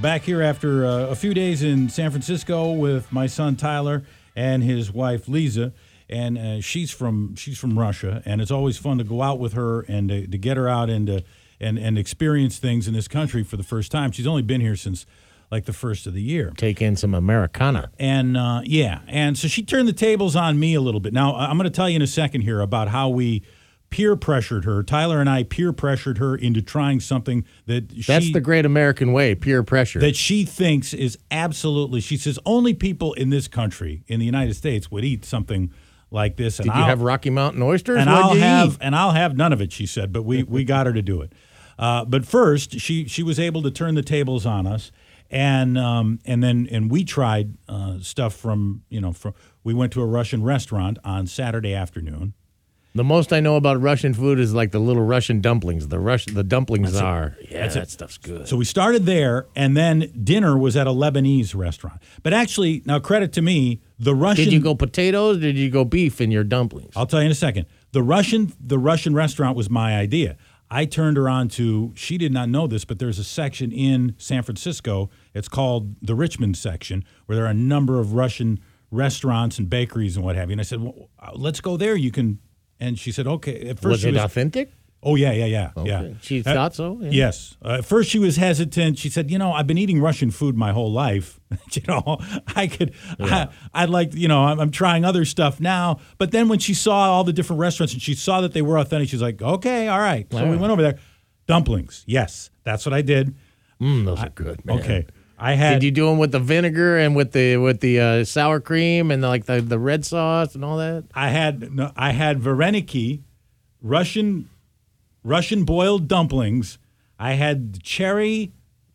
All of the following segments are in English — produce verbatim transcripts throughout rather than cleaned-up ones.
back here after uh, a few days in San Francisco with my son Tyler and his wife Lisa, and uh, she's from she's from Russia, and it's always fun to go out with her and to, to get her out and to, and and experience things in this country for the first time. She's only been here since like the first of the year. Take in some Americana. And uh, yeah, and so she turned the tables on me a little bit. Now I'm going to tell you in a second here about how we peer pressured her. Tyler and I peer pressured her into trying something that she... That's the great American way, peer pressure. That she thinks is absolutely... She says only people in this country, in the United States, would eat something like this. And Did you I'll, have Rocky Mountain oysters? And What'd I'll you have eat? and I'll have none of it, she said, but we, we got her to do it. Uh, but first, she she was able to turn the tables on us, and um, and then and we tried uh, stuff from, you know, from we went to a Russian restaurant on Saturday afternoon. The most I know about Russian food is like the little Russian dumplings. The Rush, the dumplings That's are. it. Yeah, That's that it. stuff's good. So we started there, and then dinner was at a Lebanese restaurant. But actually, now credit to me, the Russian... Did you go potatoes? Or did you go beef in your dumplings? I'll tell you in a second. The Russian, the Russian restaurant was my idea. I turned her on to, she did not know this, but there's a section in San Francisco. It's called the Richmond section, where there are a number of Russian restaurants and bakeries and what have you. And I said, well, let's go there. You can... And she said, okay. At first was she it was, authentic? Oh, yeah, yeah, yeah, Okay. yeah. She Uh, thought so? Yeah. Yes. Uh, at first she was hesitant. She said, you know, I've been eating Russian food my whole life. you know, I could, Yeah. I, I'd like, you know, I'm, I'm trying other stuff now. But then when she saw all the different restaurants and she saw that they were authentic, she's like, okay, all right. So All we right. went over there. Dumplings. Yes, that's what I did. Mm, those are good, man. Okay. I had. Did you do them with the vinegar and with the with the uh, sour cream and the, like the, the red sauce and all that? I had, no, I had vareniki, Russian, Russian boiled dumplings. I had cherry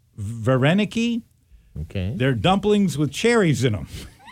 vareniki. Okay. They're dumplings with cherries in them.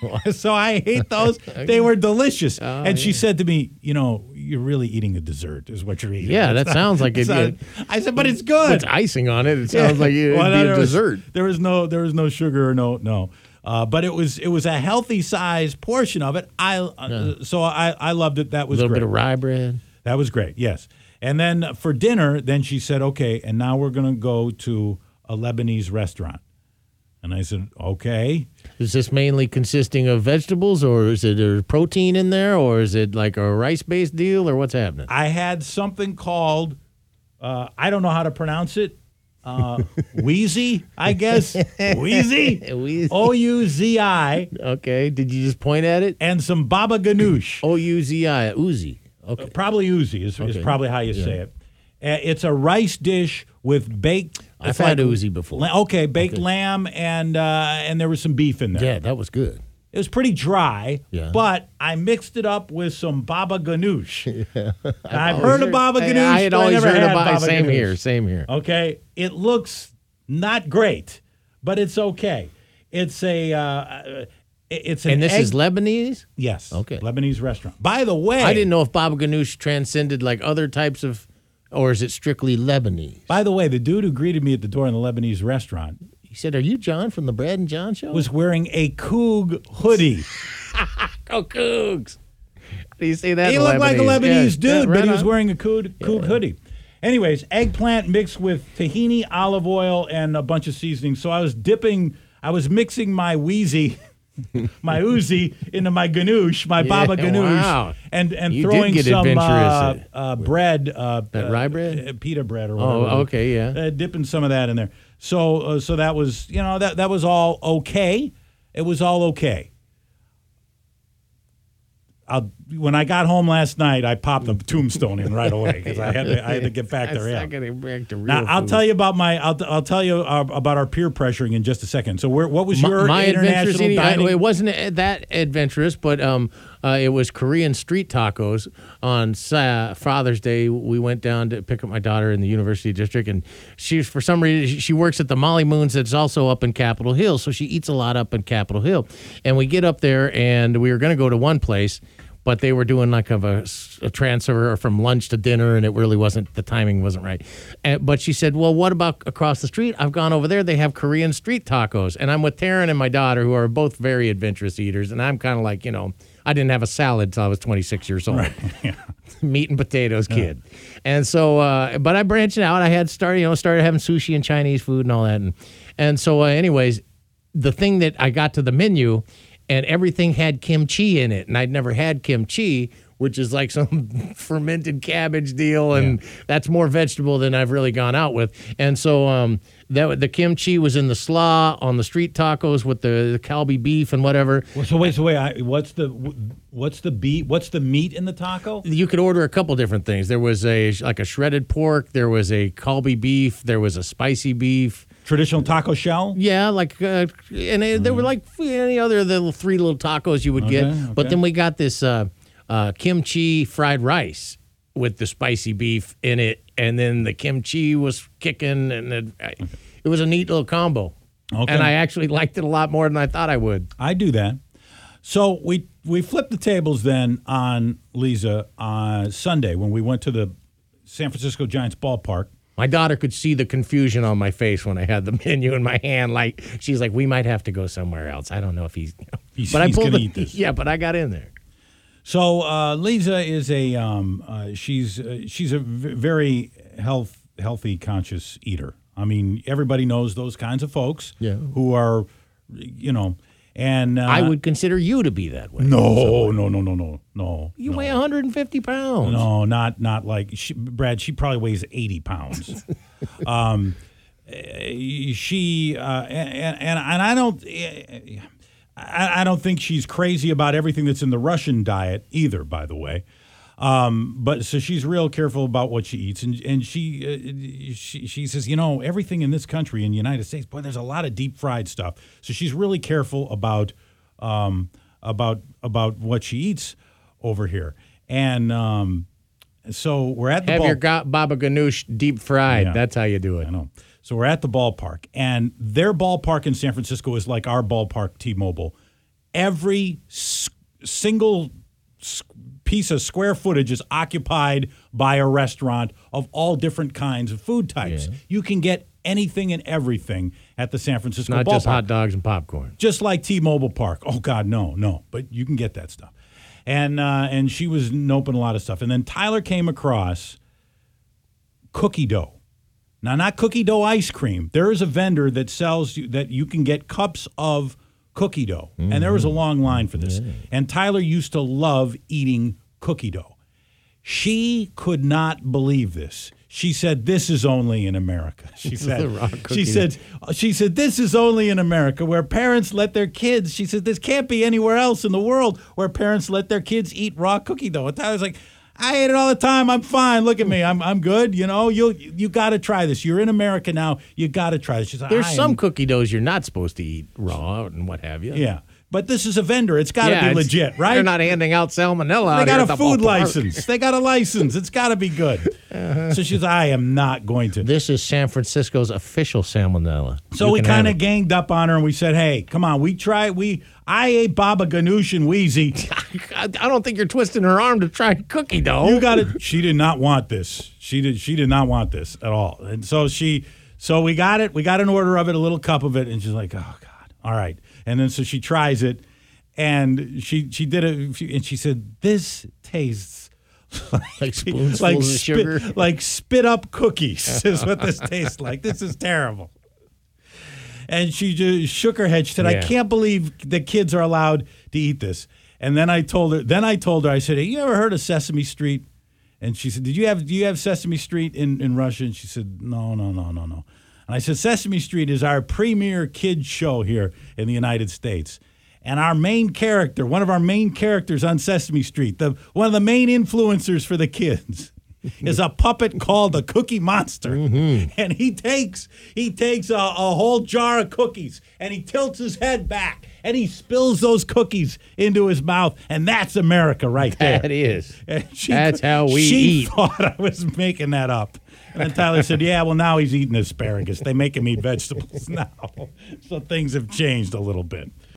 so I hate those. They were delicious. Oh, and she yeah. said to me, you know, you're really eating a dessert is what you're eating. Yeah, It's that not- sounds like it's it- not- I said, but it's good. With icing on it, it sounds like it'd Well, be there a was- dessert. there was no there was no sugar or no no. Uh, but it was it was a healthy size portion of it. I uh, so I, I loved it. That A was little great. bit of rye bread. That was great. Yes. And then for dinner, then she said, okay, and now we're going to go to a Lebanese restaurant. And I said, okay. Is this mainly consisting of vegetables, or is it a protein in there, or is it like a rice-based deal, or what's happening? I had something called, uh, I don't know how to pronounce it, uh, Wheezy, I guess. Wheezy? Wheezy. O U Z I. Okay. Did you just point at it? And some baba ganoush. O U Z I, Uzi. Okay. Probably Uzi is, is Okay. probably how you Yeah. say it. Uh, it's a rice dish with baked. I've it's had like Uzi before. la- Okay, baked Okay. lamb and uh, and there was some beef in there. Yeah, that was good. It was pretty dry, Yeah. but I mixed it up with some baba ganoush. I've always heard of baba ganoush, I, I had but I always never heard had about baba Same ganoush. here, same here. Okay, it looks not great, but it's okay. It's a uh, it's an And this egg- is Lebanese? yes, Okay. Lebanese restaurant. By the way, I didn't know if baba ganoush transcended like other types of, or is it strictly Lebanese? By the way, the dude who greeted me at the door in the Lebanese restaurant He said, "Are you John from the Brad and John show?" was wearing a Coog hoodie. oh, Cougs. Do you say that? He in looked like a Yeah, Lebanese yeah, dude, right but he was on. wearing a Coog, Coog hoodie. Anyways, eggplant mixed with tahini, olive oil, and a bunch of seasonings. So I was dipping, I was mixing my Wheezy, my Uzi into my ganoush, my Yeah, baba ganoush, wow. and and You did throwing get some uh, adventurous. uh, bread, uh, That uh, rye bread? uh, pita bread or Oh, whatever. okay, yeah. Uh, dipping some of that in there. So uh, so that was you know that that was all okay. It was all okay. I'll, when I got home last night, I popped the tombstone in right away because I had to, I had to get back to That's real. not getting back to real Now I'll food. tell you about my I'll, I'll tell you uh, about our peer pressuring in just a second. So where, what was My, your my adventures international eating, I- dining? it wasn't uh, that adventurous, but um, uh, it was Korean street tacos on Sa- Father's Day. We went down to pick up my daughter in the University District, and she, for some reason, she works at the Molly Moons that's also up in Capitol Hill, so she eats a lot up in Capitol Hill. And we get up there, and we were going to go to one place, but they were doing like of a, a transfer from lunch to dinner, and it really wasn't, the timing wasn't right. And, but she said, well, what about across the street? I've gone over there. They have Korean street tacos. And I'm with Taryn and my daughter, who are both very adventurous eaters. And I'm kind of like, you know, I didn't have a salad till I was twenty-six years old. Right. Yeah. Meat and potatoes kid. And so, uh, but I branched out. I had started, you know, started having sushi and Chinese food and all that. And, and so, uh, anyways, the thing that I got to the menu and everything had kimchi in it. And I'd never had kimchi, which is like some fermented cabbage deal. And yeah. that's more vegetable than I've really gone out with. And so, um, that the kimchi was in the slaw on the street tacos with the, the Kalbi beef and whatever. Well, so wait, so wait, I, what's the what's the beef? What's the meat in the taco? You could order a couple different things. There was a like a shredded pork. There was a Kalbi beef. There was a spicy beef. Traditional taco shell. Yeah, like uh, and it, there were like any other little three little tacos you would Okay, get. okay. But then we got this uh, uh, kimchi fried rice with the spicy beef in it, and then the kimchi was kicking, and it, it was a neat little combo. Okay. And I actually liked it a lot more than I thought I would. I do that. So we we flipped the tables then on Lisa on Sunday when we went to the San Francisco Giants ballpark. My daughter could see the confusion on my face when I had the menu in my hand. Like she's like, "We might have to go somewhere else. I don't know if he's." You know. He's, but he's I pulled gonna the, eat this. Yeah, but I got in there. So uh, Lisa is a um, uh, she's uh, she's a v- very health healthy conscious eater. I mean, everybody knows those kinds of folks Yeah. who are, you know, and uh, I would consider you to be that way. no, no, no, no, no, no. You no. weigh one hundred fifty pounds. No, not not like she, Brad. She probably weighs eighty pounds. um, eh, she uh, and, and and I don't. I, I don't think she's crazy about everything that's in the Russian diet either. By the way, um, but so she's real careful about what she eats, and and she uh, she she says, you know, everything in this country, in the United States, boy, there's a lot of deep fried stuff. So she's really careful about um, about about what she eats over here, and um, so we're at the Have ball- your ga- baba ganoush deep fried. Yeah. That's how you do it. I know. So we're at the ballpark, and their ballpark in San Francisco is like our ballpark, T-Mobile. Every s- single s- piece of square footage is occupied by a restaurant of all different kinds of food types. Yeah. You can get anything and everything at the San Francisco Not ballpark. just hot dogs and popcorn. Just like T-Mobile Park. Oh, God, no, no. But you can get that stuff. And uh, and she was noping a lot of stuff. And then Tyler came across cookie dough. Now, not cookie dough ice cream. There is a vendor that sells you that you can get cups of cookie dough. Mm-hmm. And there was a long line for this. Yeah. And Tyler used to love eating cookie dough. She could not believe this. She said, "This is only in America." She said, she said, she said, "This is only in America where parents let their kids." She said, "This can't be anywhere else in the world where parents let their kids eat raw cookie dough." And Tyler's like, "I ate it all the time. I'm fine. Look at me. I'm I'm good. You know, you you got to try this. You're in America now. You got to try this." She's like, There's I some am- cookie doughs you're not supposed to eat raw and what have you. Yeah, but this is a vendor. It's got to Yeah, be it's- legit, right? They're not handing out salmonella. They out got here a at the food ballpark. license. They got a license. It's got to be good. Uh-huh. So she's, I am not going to. This is San Francisco's official salmonella. So You we can kind have of ganged up on her and we said, "Hey, come on, we try. We I ate Baba Ganoush and Wheezy. it. I I don't think you're twisting her arm to try cookie dough. You got it." She did not want this. She did. She did not want this at all. And so she, so we got it. We got an order of it, a little cup of it, and she's like, "Oh God, all right." And then so she tries it, and she she did it, and she said, "This tastes." Like spoonfuls like of spit, sugar. like spit up cookies is what this tastes like. This is terrible. And she just shook her head. She said, "I Yeah. can't believe the kids are allowed to eat this." And then I told her. Then I told her. I said, "Have you ever heard of Sesame Street?" And she said, "Did you have do you have Sesame Street in, in Russia?" And she said, "No, no, no, no, no." And I said, "Sesame Street is our premier kids show here in the United States." And our main character, one of our main characters on Sesame Street, the one of the main influencers for the kids, is a puppet called the Cookie Monster. Mm-hmm. And he takes he takes a, a whole jar of cookies and he tilts his head back and he spills those cookies into his mouth. And that's America right there. That is. And she, That's how we she eat. thought I was making that up. And then Tyler said, "Yeah, well, now he's eating asparagus. They make him eat vegetables now." So things have changed a little bit.